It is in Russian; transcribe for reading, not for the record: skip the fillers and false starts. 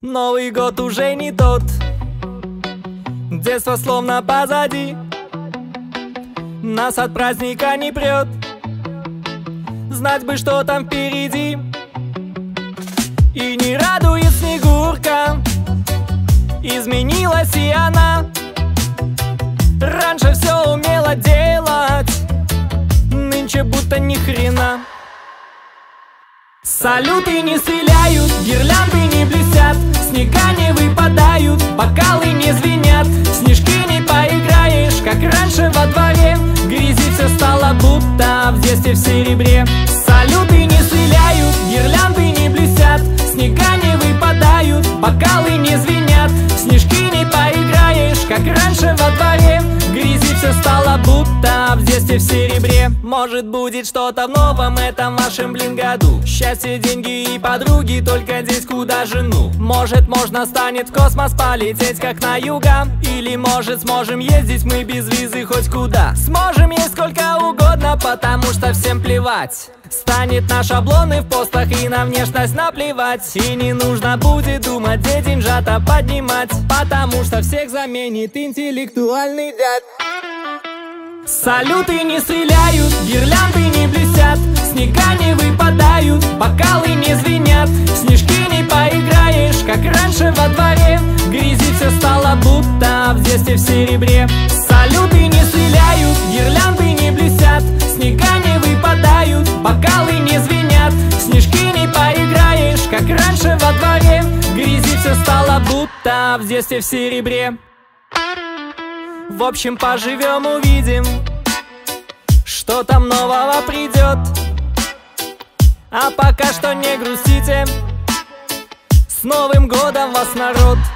Новый год уже не тот, детство словно позади, нас от праздника не прет, знать бы, что там впереди. И не радует Снегурка, изменилась и она. Раньше все умела делать, нынче будто ни хрена. Салюты не стреляют, гирлянды не блестят, снега не выпадают, бокалы не звенят, снежки не поиграешь, как раньше во дворе. Грязи все стало, будто в детстве в серебре. Салюты не стреляют, гирлянды не блестят, снега не выпадают, бокалы не звенят, снежки не поиграешь, как раньше во дворе. Грязи все стало, будто в детстве в серебре. Может, будет что-то в новом этом вашем, году. Счастье, деньги и подруги, только здесь куда жену. Может, можно станет в космос полететь, как на юга. Или, может, сможем ездить мы без визы хоть куда. Сможем есть сколько угодно, потому что всем плевать. Станет на шаблоны в постах и на внешность наплевать. И не нужно будет думать, где деньжата поднимать, потому что всех заменит интеллектуальный дядь. Салюты не стреляют, гирлянды не блестят, снега не выпадают, бокалы не звенят, снежки не поиграешь, как раньше во дворе. Грязи все стало, будто в детстве в серебре. Салюты не стреляют, гирлянды не блестят, снега не выпадают, бокалы не звенят, снежки не поиграешь, как раньше во дворе. Грязи все стало, будто в детстве в серебре. В общем, поживем, увидим, что там нового придет. А пока что не грустите, с Новым годом вас, народ!